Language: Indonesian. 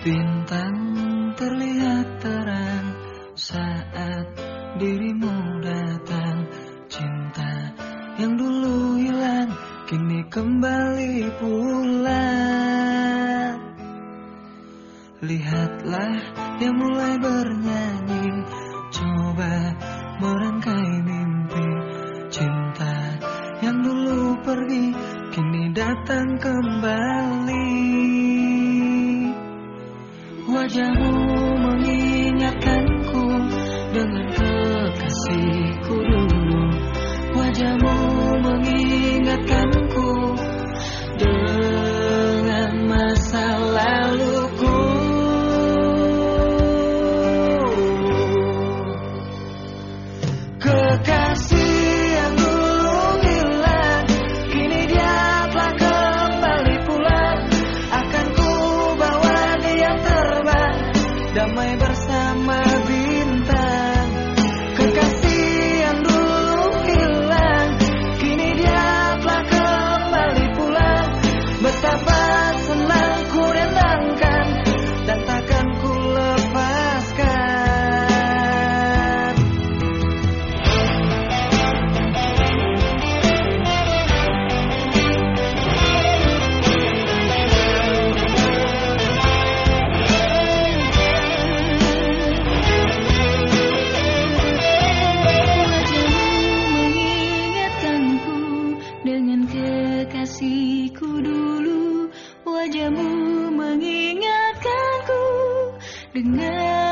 Bintang terlihat terang saat dirimu datang. Cinta yang dulu hilang kini kembali pulang. Lihatlah dia mulai bernyanyi, coba merangkai mimpi. Cinta yang dulu pergi kini datang kembali. Wajahmu mengingatkanku dengan kekasihku dulu. Wajahmu mengingatkanku dengan masa laluku. Kekasih yang dulu hilang, kini dia telah kembali pulang. Akan ku bawa dia terbang, damai bersama bintang. Kekasih yang dulu hilang, kini dia telah kembali pulang. Betapa senang ku rendangkan dan takkan ku lepaskan. Dengan kekasihku dulu, wajahmu mengingatkanku dengan